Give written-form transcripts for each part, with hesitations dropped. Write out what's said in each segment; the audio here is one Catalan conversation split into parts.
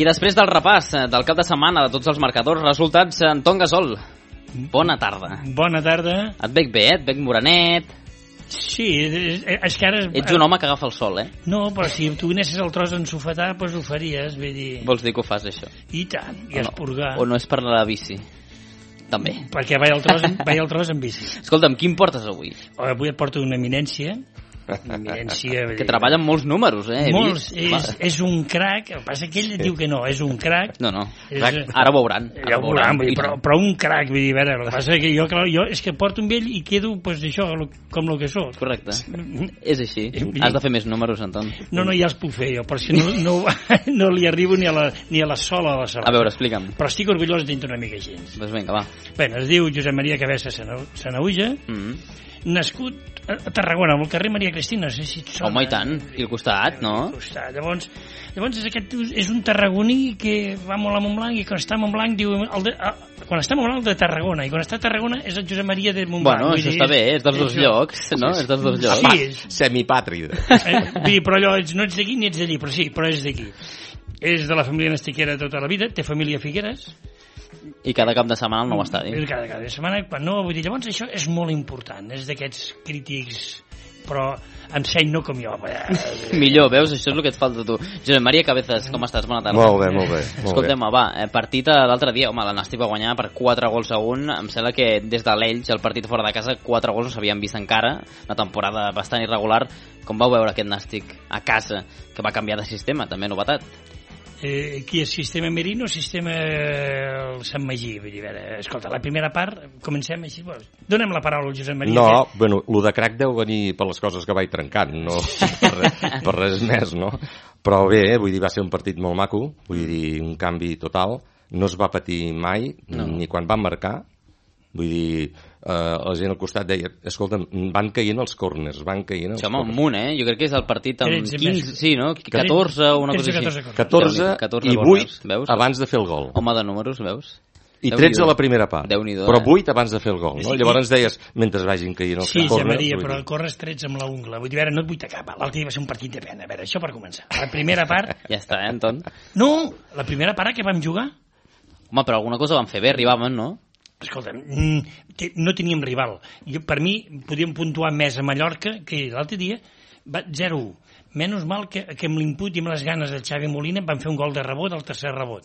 I després del repàs del cap de setmana de tots els marcadors, resultats, Anton Gasol, bona tarda. Bona tarda. Et veig bé, et veig morenet. Sí, és que ara... Ets un home que agafa el sol, No, però si tu anessis al tros a ensofetar, doncs ho faries, vull dir... Vols dir que ho fas, això? I tant, i esporgar. O no és per la bici? També. Perquè vaig al tros en bici. Escolta'm, quin portes avui? Avui et porto una eminència. Que treballa amb molts números, Molts, és un crac. El que passa que ell diu que no, és un crac. No, ara ho veuran. Ja ho veuran, però un crac, vull dir, a veure, el que passa que jo és que porto amb ell i quedo, doncs això, com el que sóc. Correcte, és així. Has de fer més números, Anton. No, ja els puc fer jo, però si no li arribo ni a la sola de la sola. A veure, explica'm. Però estic orgullós d'entrar una mica així. Doncs vinga, va. Bé, es diu Josep Maria Cabessa Sanauja, nascut a Tarragona, al carrer Maria Cristina, no sé si et sona. Home, i tant, i al costat, no? Al costat. Llavors és un tarragoní que va molt a Montblanc i quan està a Montblanc diu... Quan està a Montblanc de Tarragona i quan està a Tarragona és el Josep Maria de Montblanc. Bueno, això està bé, és dels dos llocs, no? És dels dos llocs. Sí, semipàtrida. Però allò, no ets d'aquí ni ets d'allí, però és d'aquí. És de la família Nastiquera tota la vida, té família a Figueres. I cada cap de setmana al nou estadi. Cada cap de setmana, quan no, vull dir, llavors això és molt important, és d'aquests crítics, però amb seny no com jo. Millor, veus? Això és el que et falta a tu. Josep Maria Cabezas, com estàs? Bona tarda. Molt bé. Escolta'm, partit l'altre dia, home, el Nàstic va guanyar per 4-1. Em sembla que des de l'Elx, el partit fora de casa, 4 gols no s'havien vist encara, una temporada bastant irregular. Com vau veure aquest Nàstic a casa, que va canviar de sistema, també novetat? Aquí és sistema Merino, sistema Sant Magí, vull dir, escolta, la primera part, comencem així, donem la paraula al Josep Maria. No, bueno, el de crac deu venir per les coses que vaig trencant, no per res més, no? Però bé, vull dir, va ser un partit molt maco, vull dir, un canvi total, no es va patir mai, ni quan van marcar, vull dir, la gent al costat deia, escolta'm, van caient els corners, van caient els corners. Amunt, jo crec que és el partit amb 15, sí, no? 14 o una cosa així. 14 i 8 abans de fer el gol. Home de números, veus? I 13 a la primera part, però 8 abans de fer el gol, no? Llavors deies, mentre vagin caient els corners... Sí, Maria, però corres 13 amb la ungla, vull dir, a veure, no et vull tacar, l'altre dia va ser un partit de pena, a veure, això per començar. La primera part... Ja està, Anton? No, la primera part que vam jugar... Home, però alguna cosa vam fer bé, arribaven, no? Escolta, no teníem rival. Per mi podíem puntuar més a Mallorca que l'altre dia 0-1. Menys mal que amb l'input i amb les ganes del Xavi Molina van fer un gol de rebot al tercer rebot.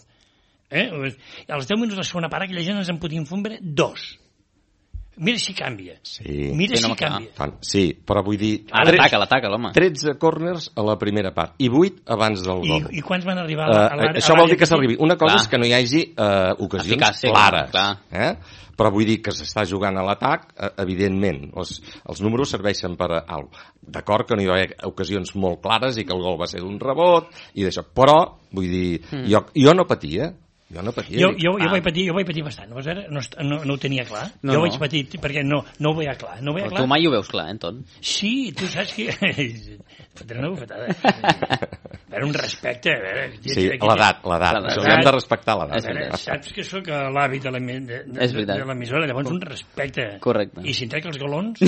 Als 10 minuts de la segona part aquella gent ens en podien fondre 2. Mira si canvia. Sí. Mira si canvia. Sí, però vull dir... Ara l'ataca, l'home. 13 corners a la primera part i 8 abans del gol. I quants van arribar a l'àrea? Això vol dir que s'arribi. Una cosa és que no hi hagi ocasions clares. Però vull dir que s'està jugant a l'atac, evidentment. Els números serveixen per a alguna cosa. D'acord que no hi va haver ocasions molt clares i que el gol va ser d'un rebot i d'això. Però, vull dir, jo no patia. Jo vaig patir bastant, no ho tenia clar. Jo vaig patir perquè no ho veia clar. Però tu mai ho veus clar, Anton? Sí, tu saps que... Fotré una bufetada. A veure, un respecte. Sí, l'edat. Hem de respectar l'edat. Saps que sóc l'hàbit de l'emissora, llavors un respecte. Correcte. I si em trec els galons...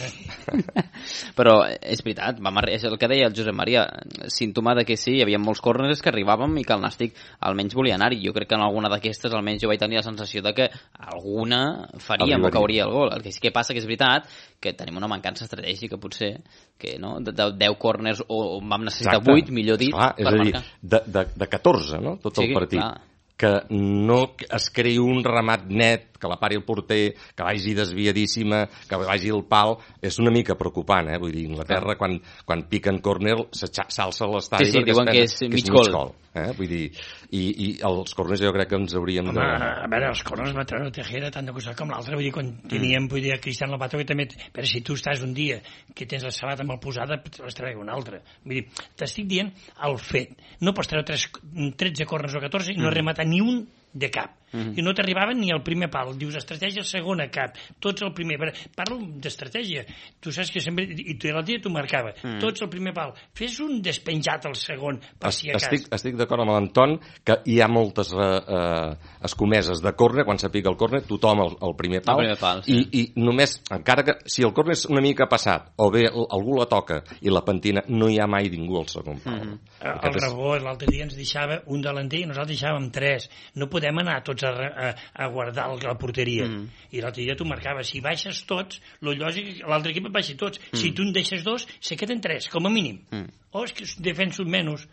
Però és veritat, és el que deia el Josep Maria, símptoma de que sí, hi havia molts córners que arribàvem i que el Nàstic almenys volia anar-hi. Jo crec que en alguna d'aquestes almenys jo vaig tenir la sensació de que alguna faríem o cauria el gol. El que sí que passa que és veritat que tenim una mancança estratègica potser, que no? De 10 corners o vam necessitar 8, millor dit, per marcar. És a dir, de 14, no? Tot el partit. Clar. Que no es creï un remat net, que la pari el porter, que vagi desviadíssima, que vagi al pal, és una mica preocupant, Vull dir, Inglaterra, quan piquen córner, s'alça a l'estadi perquè diuen que és mig gol. Vull dir, i els corners jo crec que ens hauríem de... A veure, els corners va treure Tejera tant de costat com l'altre, vull dir, quan teníem, a Cristian Lopato, que també... Però si tu estàs un dia que tens la sabata mal posada, les tregue un altre. Vull dir, t'estic dient el fet. No pots treure 13 corners o 14 i no rematar ni un de cap. i no t'arribaven ni al primer pal. Dius, estratègia segona cap, tots al primer. Parlo d'estratègia. Tu saps que sempre... I tu l'altre dia t'ho marcava. Tots al primer pal. Fes un despenjat al segon, per si a cas. Estic d'acord amb l'Anton que hi ha moltes escomeses de córner, quan s'apica el córner, tothom al primer pal. I només, encara que si el córner és una mica passat, o bé algú la toca i la pentina, no hi ha mai ningú al segon pal. El rebot, l'altre dia ens deixava un delanter i nosaltres deixàvem 3. No podem anar tots a guardar la porteria. I l'altre dia tu marcaves, si baixes tots, lo lògic, l'altre equip baixi tots. Si tu en deixes 2, se queden 3, com a mínim. És que defenso menys.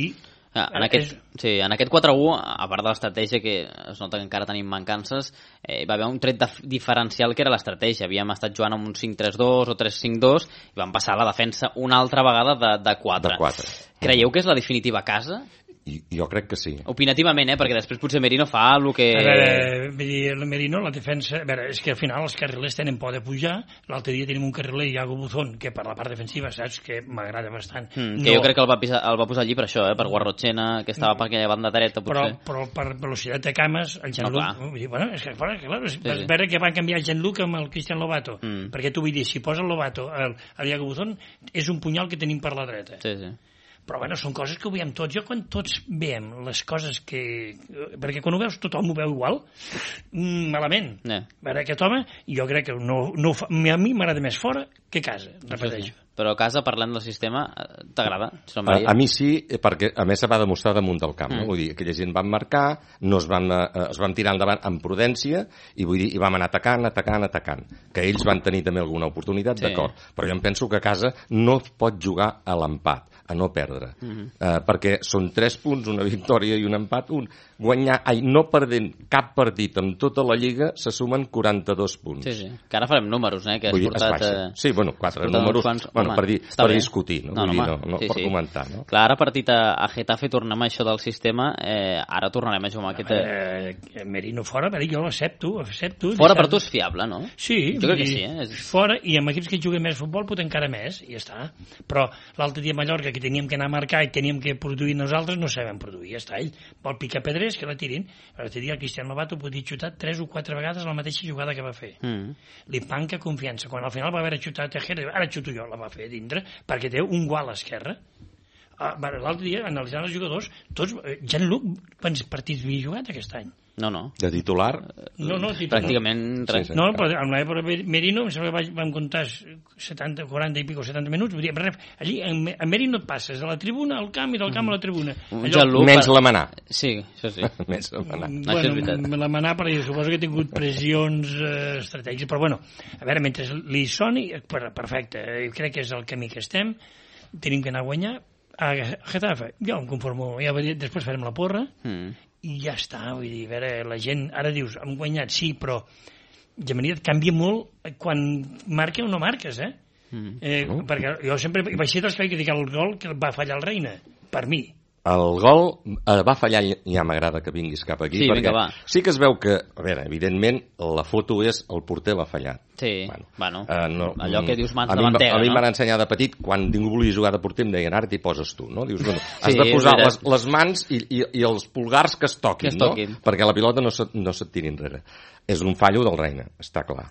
En aquest 4-1, a part de l'estratègia, que es nota que encara tenim mancances, va haver un tret diferencial que era l'estratègia. Havíem estat jugant amb un 5-3-2 o 3-5-2 i vam passar a la defensa una altra vegada de 4. Creieu que és la definitiva casa? Jo crec que sí. Opinativament, perquè després potser Merino fa el que... A veure, Merino, la defensa... A veure, és que al final els carrilers tenen por de pujar. L'altre dia tenim un carriler, Iago Buzón, que per la part defensiva, saps, que m'agrada bastant. Que jo crec que el va posar allí per això, per Guarrotxena, que estava per aquella banda dreta, potser. Però per velocitat de cames, el Jean-Luc... Bueno, és que, clar, és veure que van canviar el Jean-Luc amb el Cristian Lobato. Perquè tu vull dir, si posa el Lobato, el Iago Buzón, és un punyal que tenim per la dreta. Sí. Però bueno, són coses que ho veiem tots. Jo quan tots veiem les coses que... Perquè quan ho veus tothom ho veu igual, malament. A veure, aquest home, jo crec que a mi m'agrada més fora que casa, repeteixo. Però a casa, parlant del sistema, t'agrada? A mi sí, perquè a més se va demostrar damunt del camp. Vull dir, aquella gent van marcar, es van tirar endavant amb prudència i vull dir, i vam anar atacant. Que ells van tenir també alguna oportunitat, d'acord. Però jo em penso que a casa no es pot jugar a l'empat, a no perdre. Perquè són 3 punts, una victòria i un empat, no perdent cap partit en tota la Lliga se sumen 42 punts. Sí. Que ara farem números, que has portat... Sí, 4 números... per discutir, no per comentar. No? Clar, ara partit a Getafe tornem a això del sistema, ara tornarem a jugar amb aquest... Merino fora, jo l'accepto. Fora per tu és fiable, no? Sí. Jo crec que sí, Fora, i amb equips que juguen més futbol pot encara més, i ja està. Però l'altre dia a Mallorca, que teníem que anar a marcar i teníem que produir nosaltres, no sabem produir, ja està. Ell vol picar pedres, que la tirin. L'altre dia el Cristian Lobato podia xutar 3 o 4 vegades la mateixa jugada que va fer. Li manca confiança. Quan al final va haver xutat Tejera, ara xuto jo, la va fer dintre, perquè té un gual a l'esquerra. L'altre dia, analitzant els jugadors, tots, Jean-Luc, quants partits havia jugat aquest any? No. De titular? No, pràcticament res. No, però amb l'època Merino em sembla que vam comptar 70, 40 i pico, 70 minuts. Vull dir, allí, a Merino et passes de la tribuna al camp i del camp a la tribuna. Menys la Manà. Sí, això sí. Menys la Manà. Bueno, la Manà, perquè suposo que ha tingut pressions estratègiques, però bueno, a veure, mentre li soni, perfecte, crec que és el camí que estem, tenim que anar a guanyar. A Getafe, jo em conformo, després farem la porra, i ja està, vull dir, a veure, la gent, ara dius, hem guanyat, sí, però Gemení et canvia molt quan marca o no marques, perquè jo sempre vaig ser dels que vaig criticar el gol que va fallar el Reina, per mi. El gol va fallar, ja m'agrada que vinguis cap aquí, perquè sí que es veu que, a veure, evidentment, la foto és el porter l'ha fallat. Sí, allò que dius mans de mantega, no? A mi m'han ensenyat de petit, quan ningú volia jugar de porter, em deien, ara t'hi poses tu, no? Dius, has de posar les mans i els pulgars que es toquin, no? Perquè la pilota no se't tiri enrere. És un fallo del Reina, està clar.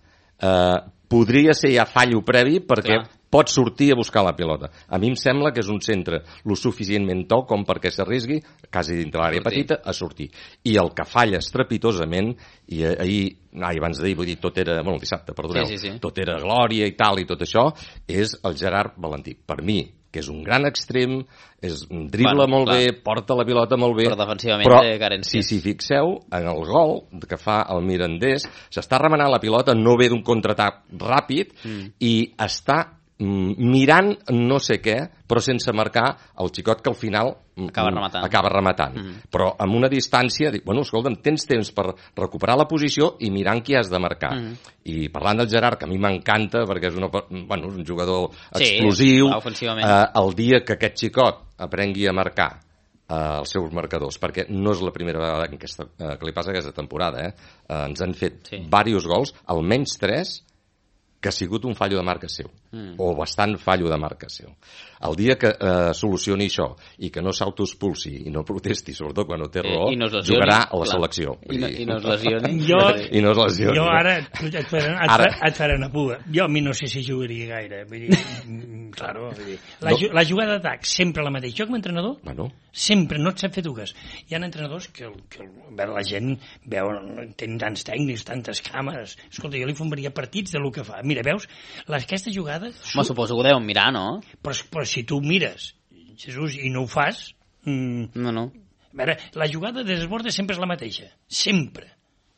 Podria ser ja fallo previ perquè pot sortir a buscar la pilota. A mi em sembla que és un centre lo suficientment tou com perquè s'arrisgui, quasi dintre l'àrea petita, a sortir. I el que falla estrepitosament, i abans d'ahir, vull dir, tot era, el dissabte, perdoneu, tot era glòria i tal, i tot això, és el Gerard Valentí. Per mi, que és un gran extrem, dribla molt bé, porta la pilota molt bé, però defensivament si fixeu, en el gol que fa el Mirandés, s'està remenant la pilota, no ve d'un contraatac ràpid, i està mirant no sé què, però sense marcar el xicot que al final acaba rematant. Però amb una distància, dic, escolta'm, tens temps per recuperar la posició i mirant qui has de marcar. I parlant del Gerard, que a mi m'encanta, perquè és un jugador explosiu, el dia que aquest xicot aprengui a marcar els seus marcadors, perquè no és la primera vegada que li passa aquesta temporada, ens han fet diversos gols, almenys 3, que ha sigut un fallo de marca seu, o bastant fallo de marca seu. El dia que solucioni això i que no s'autoexpulsi i no protesti, sobretot quan no té raó, jugarà a la selecció. I no es lesioni. I no es lesioni. Jo ara et faré una pua. Jo a mi no sé si jugaria gaire. Vull dir, claro, la jugada d'atac sempre la mateixa. Jo com a entrenador, sempre no et sap fer dues. Hi ha entrenadors que la gent veu, tenen tants tècnics, tantes càmeres. Escolta, jo li fumaria partits del que fa. Mira, veus, aquesta jugada... Suposo que ho deuen mirar, no? Però si tu mires, Jesús, i no ho fas... No. A veure, la jugada de desborde sempre és la mateixa. Sempre.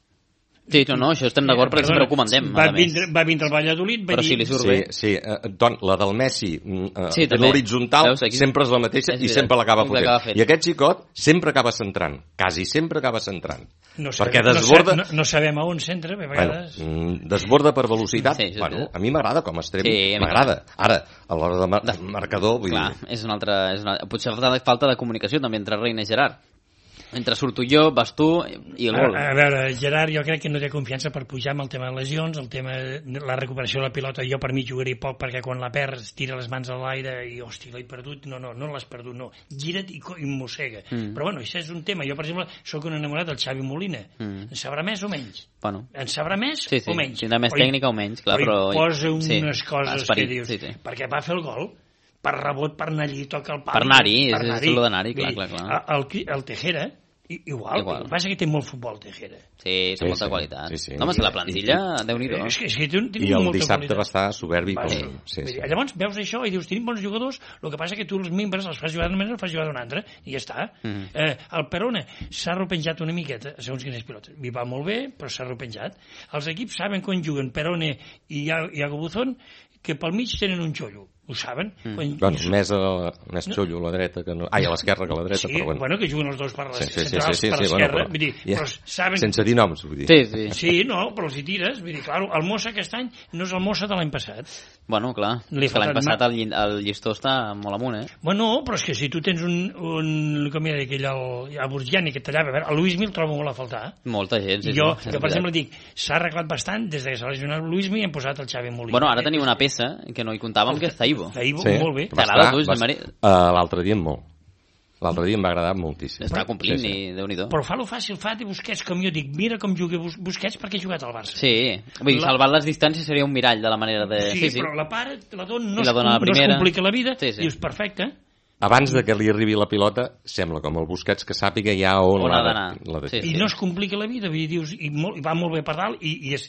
Sí, no, això estem d'acord perquè sempre ho comandem. Va vindre el Valladolid, però si li surt bé. Sí, la del Messi en horitzontal sempre és la mateixa i sempre l'acaba fotent. I aquest xicot sempre acaba centrant, quasi sempre acaba centrant. Perquè desborda... No sabem a on centra, a vegades... Desborda per velocitat. Bueno, a mi m'agrada com a extrem, m'agrada. Ara, a l'hora de marcador... Clar, és una altra... Potser falta de comunicació també entre Reina i Gerard. Entre surto jo, vas tu i el gol. A veure, Gerard jo crec que no té confiança per pujar amb el tema de lesions, el tema de la recuperació de la pilota. Jo per mi jugaria poc perquè quan la perds tira les mans a l'aire i hòstia, l'he perdut. No l'has perdut, no. Gira't i mossega. Però bueno, això és un tema. Jo per exemple soc un enamorat del Xavi Molina. En sabrà més o menys? Bueno. En sabrà més o menys? Tindrà més tècnica o menys, clar, però... posa unes coses que dius, perquè va fer el gol per rebot, per anar allí, toca el pal. Per anar-hi, és el d'anar-hi, clar. El Tejera, igual. El que passa que té molt futbol, Tejera. Sí, té molta qualitat. No, és que la plantilla, Déu-n'hi-do. I el dissabte va estar soberbi. Llavors veus això i dius, tenim bons jugadors, el que passa que tu els membres els fas jugar d'una manera, els fas jugar d'una altra, i ja està. El Perona s'ha repenjat una miqueta, segons quines pilotes. Li va molt bé, però s'ha repenjat. Els equips saben quan juguen Perona i Iago Buzón, que pel mig tenen un xollo. Ho saben? Més xollo a la dreta que no... Ai, a l'esquerra que a la dreta, però bueno. Bueno, que juguen els dos per l'esquerra. Sense dir noms, vull dir. Sí, no, però els hi tires. Vull dir, clar, el Mossa aquest any no és el Mossa de l'any passat. Bueno, clar, l'any passat el llistó està molt amunt, Bueno, però és que si tu tens un com era aquell, el Burgiani que tallava, a veure, el Luismi el trobo molt a faltar. Molta gent, sí. Jo, per exemple, dic, s'ha arreglat bastant des que s'ha lesionat el Luismi i hem posat el Xavi Molina. Bueno, ara tenim una peça que no hi comptàvem, que és Taibo. Molt bé. T'agrada tu, Josep Maria? L'altre dia molt. L'altre dia em va agradar moltíssim. Està complint i Déu-n'hi-do. Però fa-lo fàcil, fa de Busquets, com jo dic, mira com juga Busquets perquè ha jugat al Barça. Sí, vull dir, salvar les distàncies seria un mirall de la manera de... Sí, però la para, la dona, no es complica la vida, dius, perfecte. Abans de que li arribi la pilota, sembla com el Busquets que sàpiga ja on ha d'anar. I no es complica la vida, vull dir, dius, i va molt bé per dalt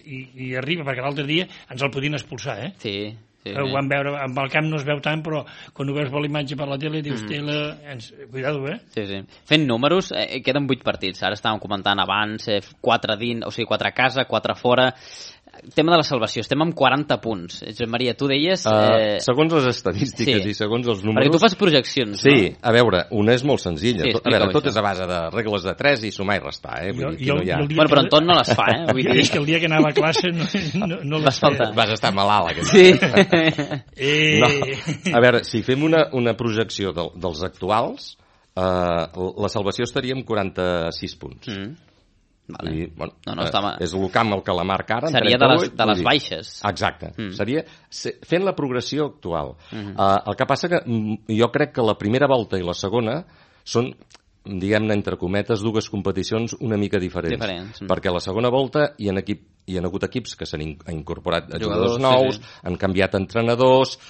i arriba, perquè l'altre dia ens el podien expulsar, Sí. Ho vam veure, amb el camp no es veu tant, però quan ho veus per l'imatge per la tele dius, cuidado, Sí. Fent números, queden 8 partits. Ara estàvem comentant abans, 4 dins, o sigui, 4 a casa, 4 a fora. Tema de la salvació, estem amb 40 punts. Josep Maria, tu deies... Segons les estadístiques i segons els números... Perquè tu fas projeccions, no? Sí, a veure, una és molt senzilla. Tot és a base de regles de 3 i sumar i restar, Vull dir, no hi ha... Bueno, però en tot no les fa, Vull dir, és que el dia que anava a classe no les feia. Vas estar malalt, aquest. Sí. A veure, si fem una projecció dels actuals, la salvació estaria amb 46 punts. Vale. I, bueno, és el camp el que la marca ara. Seria de les baixes. Exacte. Seria fent la progressió actual. El que passa que jo crec que la primera volta i la segona són, diguem-ne, entre cometes, dues competicions una mica diferents. Perquè a la segona volta hi ha hagut equips que s'han incorporat jugadors nous, han canviat entrenadors,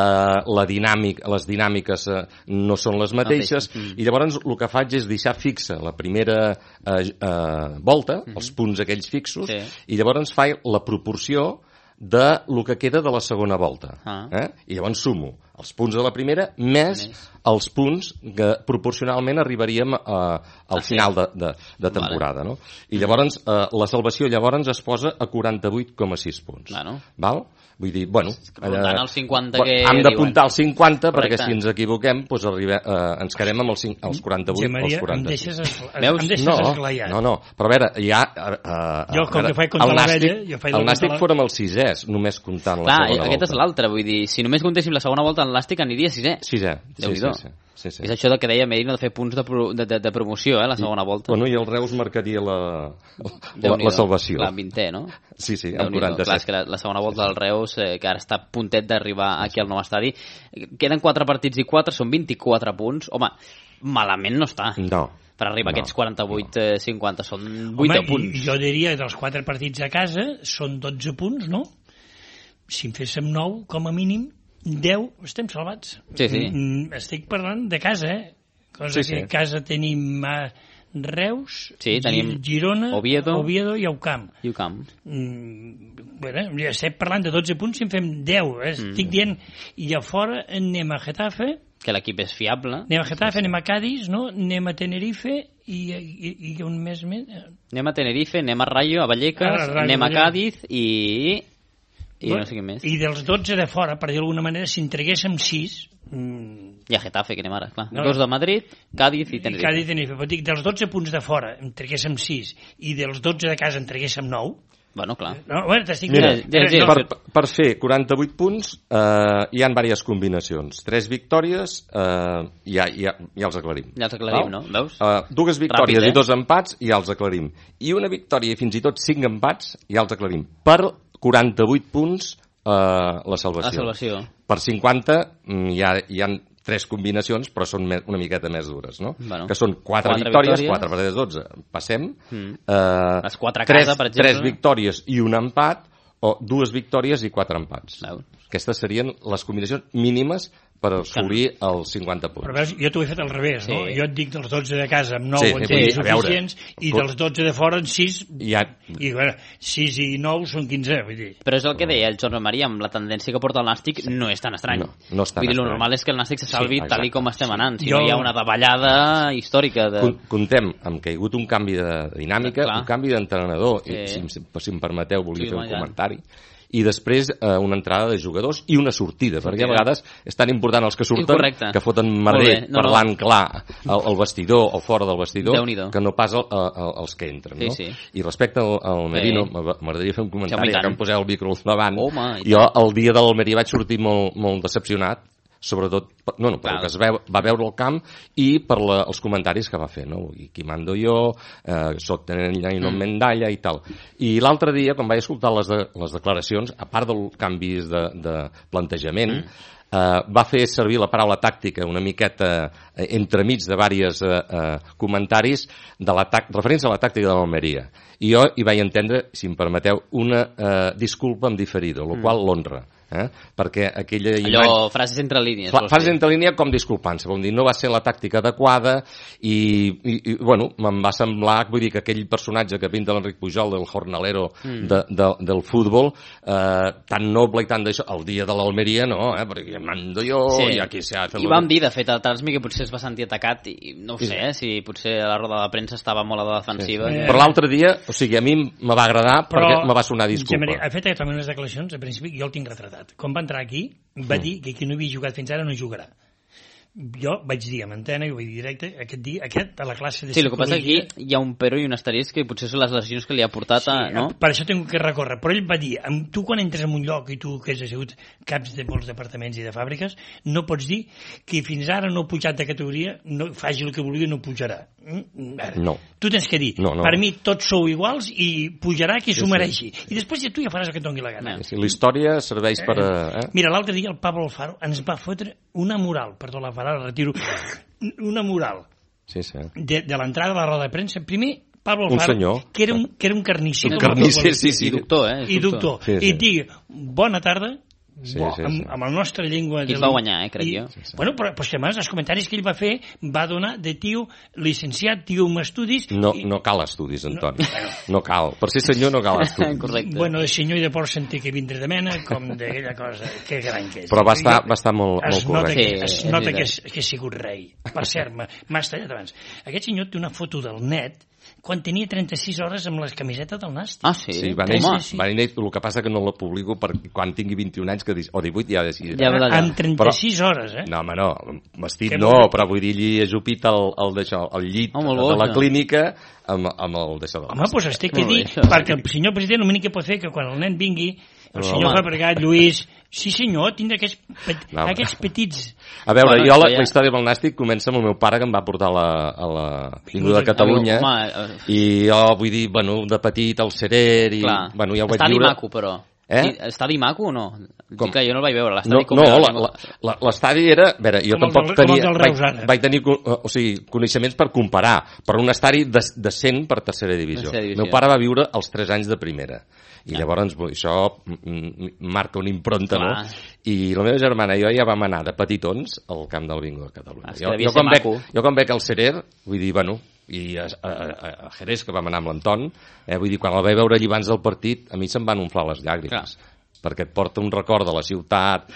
les dinàmiques no són les mateixes, i llavors el que faig és deixar fixa la primera volta, els punts aquells fixos, i llavors faig la proporció de lo que queda de la segona volta. I llavors sumo els punts de la primera més els punts que proporcionalment arribaríem al final de temporada. No? I llavors la salvació llavors es posa a 48,6 punts. Val? Vull dir, bueno... Hem d'apuntar els 50 perquè si ens equivoquem ens quedem amb els 48 o els 46. Em deixes esglaiat. No, però a veure, ja... Jo, com que faig contra la vella... El Nàstic fórem els 6è, només comptant la segona volta. Aquest és l'altre, vull dir, si només comptéssim la segona volta, el Nàstic aniria 6è. 6è, sí. És això del que deia Merino de fer punts de promoció, la segona volta. Bueno, i el Reus marcaria la salvació. La 20è, no? Sí, amb 47. Clar, és que la segona volta del Reus, que ara està a puntet d'arribar aquí al nou estadi, queden 4 partits i 4, són 24 punts. Home, malament no està. No. Per arribar a aquests 48-50, són 8 punts. Jo diria que dels 4 partits a casa són 12 punts, no? Si en féssim 9, com a mínim, 10 estem salvats. Sí. Estic parlant de casa, cosa que a casa tenim Reus, tenim Girona, Oviedo i Aucamp. Bueno, ja estem parlant de 12 punts si en fem 10, estic dient, i a fora anem a Getafe, que l'equip és fiable. Anem a Getafe, anem a Cádiz, no? Anem a Tenerife i un més... Anem a Tenerife, anem a Rayo, a Vallecas, anem a Cádiz i no sé què més. I dels 12 de fora, per dir d'alguna manera, si en traguéssim 6... I a Getafe, que anem ara, clar. 2 de Madrid, Cádiz i Tenerife. Cádiz i Tenerife. Però dic, dels 12 punts de fora en traguéssim 6 i dels 12 de casa en traguéssim 9... Bueno, clar. Mira, per fer 48 punts hi ha diverses combinacions. 3 victòries ja els aclarim. Ja els aclarim, no? Veus? 2 victòries i 2 empats i ja els aclarim. I una victòria i fins i tot 5 empats ja els aclarim. Per 48 punts la salvació. Per 50 hi ha 3 combinacions, però són una miqueta més dures, no? Bueno, que són 4 victòries, 4 per 12. Passem. Les 4 a casa, per exemple. 3 victòries i un empat, o 2 victòries i 4 empats. Aquestes serien les combinacions mínimes per assolir els 50 punts. Però veus, jo t'ho he fet al revés, no? Jo et dic dels 12 de casa amb 9 suficients i dels 12 de fora en 6 i bueno, 6 i 9 són 15, vull dir. Però és el que deia el Josep Maria, amb la tendència que porta el Nàstic no és tan estrany. No és tan vull dir, el normal és que el Nàstic se salvi tal com estem anant, si no hi ha una davallada històrica. Contem amb que hi ha hagut un canvi de dinàmica, un canvi d'entrenador, si em permeteu volia fer un comentari, i després una entrada de jugadors i una sortida, perquè a vegades és tan important els que surten que foten merder parlant clar al vestidor o fora del vestidor que no pas els que entren, no? I respecte al Merino, m'agradaria fer un comentari que em poseu el micro al davant. Jo el dia de l'Almeria vaig sortir molt decepcionat, sobretot pel que es va veure al camp i per els comentaris que va fer, no? I qui mando jo, soc tenent no mendalla i tal. I l'altre dia, quan vaig escoltar les declaracions, a part dels canvis de plantejament, va fer servir la paraula tàctica una miqueta entremig de diversos comentaris referents a la tàctica de l'Almeria. I jo hi vaig entendre, si em permeteu, una disculpa amb diferido, el qual l'honra. Perquè aquella allò, frases entre línies. Frases entre línies com disculpant-se, vol dir, no va ser la tàctica adequada i bueno, me'n va semblar, vull dir, que aquell personatge que pinta l'Enric Pujol, del jornalero del futbol, tan noble i tan d'això, el dia de l'Almeria, no, perquè mando jo, i aquí s'ha fet... I vam dir, de fet, a Transmi que potser es va sentir atacat i no ho sé, si potser a la roda de premsa estava molt a la defensiva. Però l'altre dia, o sigui, a mi me va agradar perquè me va sonar disculpa. Ha fet també unes declaracions, a principi jo el tinc retratat. Quan va entrar aquí, va dir que qui no havia jugat fins ara no jugarà. Jo vaig dir a Antena i ho vaig dir directe aquest a la classe de psicologia... Sí, el que passa aquí hi ha un però i un asterisc que potser són les lesions que li ha portat no? Per això tinc que recórrer, però ell va dir tu quan entres en un lloc i tu que has sigut caps de molts departaments i de fàbriques no pots dir que fins ara no ha pujat de categoria, no faci el que vulgui no pujarà. No. Tu tens que dir, per mi tots sou iguals i pujarà qui s'ho mereixi i després tu ja faràs el que et doni la gana. La història serveix per... Mira, l'altre dia el Pablo Alfaro ens va fotre una moral, perdó la paraula, retiro, una moral de l'entrada de la roda de premsa. Primer, Pablo Alfaro, que era un carnisser. Un carnisser, i doctor, i doctor. I et digui, bona tarda, amb la nostra llengua... I et va guanyar, crec jo. Bueno, però que a més, els comentaris que ell va fer va donar de tio llicenciat, tio amb estudis... No cal estudis, Antoni. No cal. Per ser senyor no cal estudis. Correcte. Bueno, de senyor i de por sentir que vindre de mena, com d'aquella cosa, que gran que és. Però va estar molt correcte. Es nota que ha sigut rei. Per cert, m'has tallat abans. Aquest senyor té una foto del net quan tenia 36 hores amb les camisetes del Nàstic. Ah, sí? Sí, va néixer, el que passa que no la publico perquè quan tingui 21 anys, o 18 ja decidirà. Ja va d'allà. En 36 hores, No, home, no, vestit no, però vull dir, allí ajupit el llit de la clínica amb el deixador. Home, doncs estic a dir, perquè el senyor president l'únic que pot fer que quan el nen vingui El senyor Fabregat, Lluís... Sí, senyor, tindrà aquests petits... A veure, jo la història del Nàstic comença amb el meu pare que em va portar a la Vinguda de Catalunya i jo, vull dir, de petit al Cerer i... Ja ho vaig viure... Està maco, però. Estadi maco o no? Dic que jo no el vaig veure. L'estadi era... A veure, jo tampoc vaig tenir coneixements per comparar, però un estadi decent per tercera divisió. El meu pare va viure els 3 anys de primera. I llavors això marca una impronta, no? I la meva germana i jo ja vam anar de petitons al camp del Bingo de Catalunya. Jo quan veig el Cerer, vull dir, i a Jerez, que vam anar amb l'Anton, vull dir, quan el vaig veure allí abans del partit, a mi se'm van umflar les llàgrimes. Perquè et porta un record de la ciutat,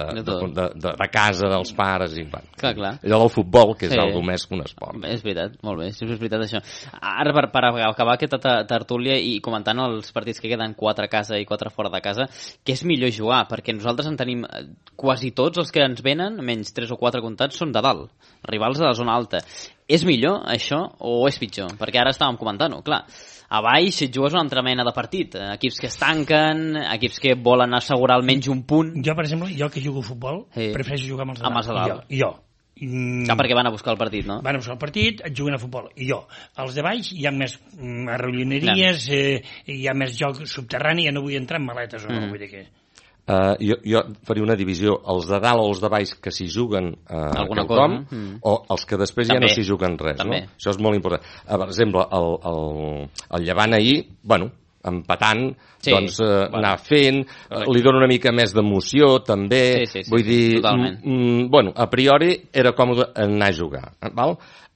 de casa, dels pares, i allò del futbol, que és algo més que un esport. És veritat, molt bé, és veritat això. Ara, per acabar aquesta tertúlia i comentant els partits que queden 4 a casa i 4 fora de casa, què és millor jugar? Perquè nosaltres en tenim quasi tots els que ens venen, menys 3 o 4 comptats, són de dalt, rivals de la zona alta. És millor això o és pitjor? Perquè ara estàvem comentant-ho, clar. A baix jugues una altra mena de partit. Equips que es tanquen, equips que volen assegurar almenys un punt. Jo, per exemple, que jugo a futbol, prefereixo jugar amb els de dalt. Jo. Perquè van a buscar el partit, no? Van a buscar el partit, juguen a futbol. I jo. Els de baix hi ha més arrolloneries, hi ha més joc subterrani, ja no vull entrar en maletes, no vull dir què. Jo faria una divisió, els de dalt o els de baix que s'hi juguen quelcom, o els que després ja no s'hi juguen res, no? Això és molt important. Per exemple, el Llevant ahir, empatant, doncs anar fent, li dona una mica més d'emoció també, vull dir, a priori era còmode anar a jugar, val?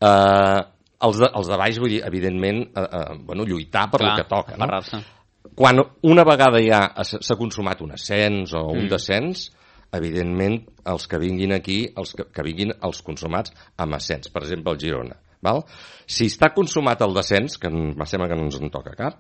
Els de baix, vull dir, evidentment, lluitar per el que toca, no? Quan una vegada ja s'ha consumat un ascens o un descens, evidentment, els que vinguin aquí, que vinguin els consumats amb ascens. Per exemple, el Girona. Si està consumat el descens, que em sembla que no ens en toca cap,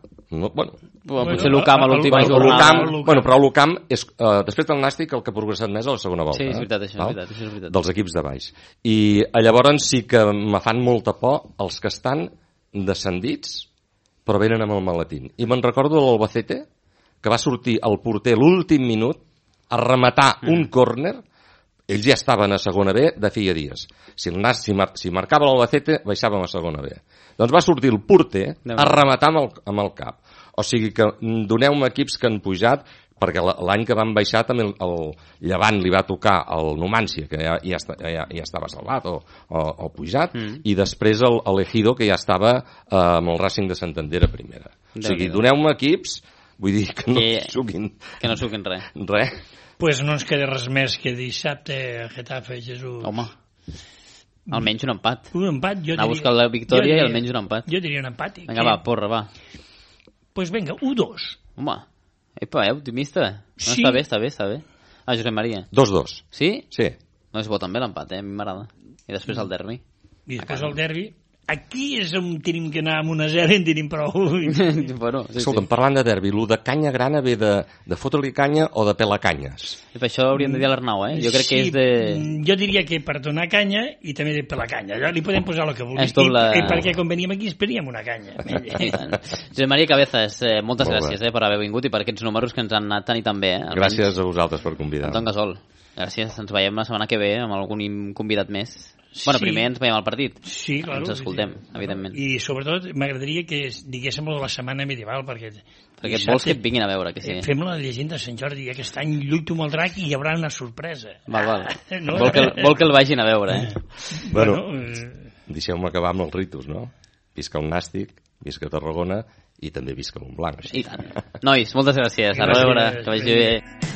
potser l'UCAM a l'última jornada. Però l'UCAM és, després del Nàstic, el que ha progressat més a la segona volta. Sí, és veritat, això és veritat. Dels equips de baix. I llavors sí que me fan molta por els que estan descendits, però venen amb el maletín. I me'n recordo l'Albacete, que va sortir el porter l'últim minut a rematar un córner, ells ja estaven a segona B de feia dies. Si marcava l'Albacete, baixàvem a segona B. Doncs va sortir el porter a rematar amb el cap. O sigui que doneu-me equips que han pujat, perquè l'any que van baixar també el Llevant li va tocar el Numància, que ja estava salvat o pujat, i després l'Ejido, que ja estava amb el Racing de Santander a primera. O sigui, doneu-me equips, vull dir que no suquin... Que no suquin res. Res. Pues no ens queda res més que dissabte a Getafe, Jesús. Home, almenys un empat. Un empat, jo diria... Anar a buscar la victòria i almenys un empat. Jo diria un empat. Vinga, va, porra, va. Pues vinga, 1-2. Home, optimista. Sí. Està bé. Josep Maria. 2-2. Sí? Sí. No és bo també l'empat, a mi m'agrada. I després el derbi. I després el derbi. Aquí és on tenim que anar amb 1-0 i en tenim prou. Escolta'm, parlant de derbi, el de canya grana ve de fotre-li canya o de pelar canyes? I per això hauríem de dir a l'Arnau, Jo crec que és de... Jo diria que per donar canya i també de pelar canya. Allò li podem posar el que vulgui. I perquè quan veníem aquí esperíem una canya. Josep Maria Cabezas, moltes gràcies per haver vingut i per aquests números que ens han anat tan i tan bé. Gràcies a vosaltres per convidar-me. Anton Gasol, gràcies. Ens veiem la setmana que ve amb algun convidat més. Bueno, primer ens veiem al partit. Sí, clar. Ens escoltem, evidentment. I sobretot m'agradaria que diguéssim la setmana medieval, perquè vols que et vinguin a veure, que sí. Fem la llegenda de Sant Jordi, aquest any lluito amb el drac i hi haurà una sorpresa. Val. No? Vol que el vagin a veure, Bueno, deixeu-me acabar amb els ritus, no? Visca el Nàstic, visca Tarragona i també visca Montblanc. I tant. Nois, moltes gràcies. A reveure, que vagi bé.